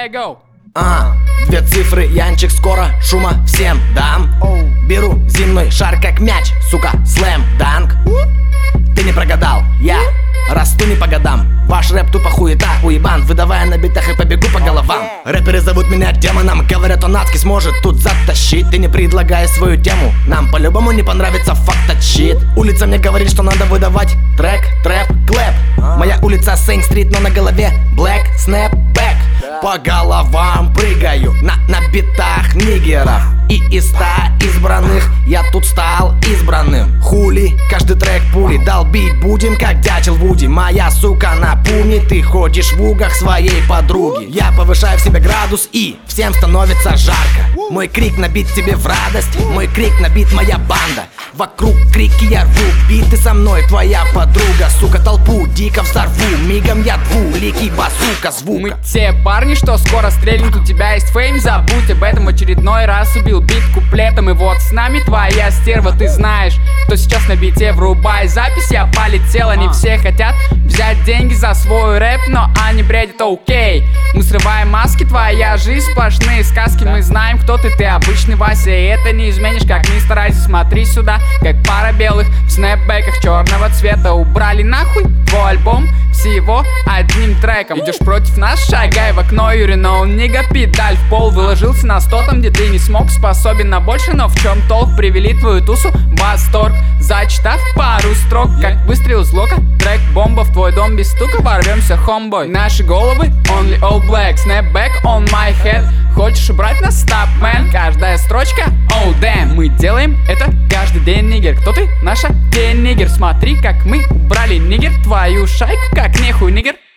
go. Две цифры, янчик, скоро шума всем дам. Беру земной шар как мяч, сука, слэм данк. Ты не прогадал, я расту не по годам. Ваш рэп тупо хуета, уебан. Выдавая на битах и побегу по головам. Рэперы зовут меня демоном, говорят, он адски сможет тут затащить. Ты не предлагай свою тему, нам по-любому не понравится факт-щит. Улица мне говорит, что надо выдавать трек, трэп, клэп. Моя улица Сейн-стрит, но на голове Black Snapback. По головам прыгаю на битах нигеров. И из 100 избранных я тут стал избранным. Хули, каждый трек пули, долбить будем, как дятел Вуди. Моя сука на пуме, ты ходишь в угах своей подруги. Я повышаю в себе градус и всем становится жарко. Мой крик набит тебе в радость, мой крик набит моя банда. Вокруг крики я рву, биты со мной твоя подруга. Сука, толпу дико взорву, мигом я двуликий базука звука. Мы те парни, что скоро стрельнут, у тебя есть фейм, забудь об этом. В очередной раз убил бит куплетом, и вот с нами твоя стерва. Ты знаешь, кто сейчас на бите, врубай запись, я полетел. Они все хотят взять деньги за свой рэп, но они бредят, окей. Мы срываем маски, твоя жизнь сплошные сказки. Мы знаем, кто ты обычный Вася, и это не изменишь, как мистер Айзи. Смотри сюда, как пара белых в снэпбэках черного цвета. Убрали нахуй твой альбом всего одним треком. Идешь против нас, шагай в окно, Юри, но он нига, педаль в пол. Выложился на 100 там, где ты не смог, способен на больше, но в чем толк? Привели твою тусу в восторг, зачитав пару строк, как выстрел из лока. Трек бомба в твой дом без стука, ворвемся, хомбой. Наши головы only all black, snapback on my head. Хочешь убрать нас, stop, man? Каждая строчка, oh damn. Мы делаем это каждый день, нигер. Кто ты? Наша тень, нигер. Смотри, как мы убрали, нигер, твою шайку, как нехуй, нигер.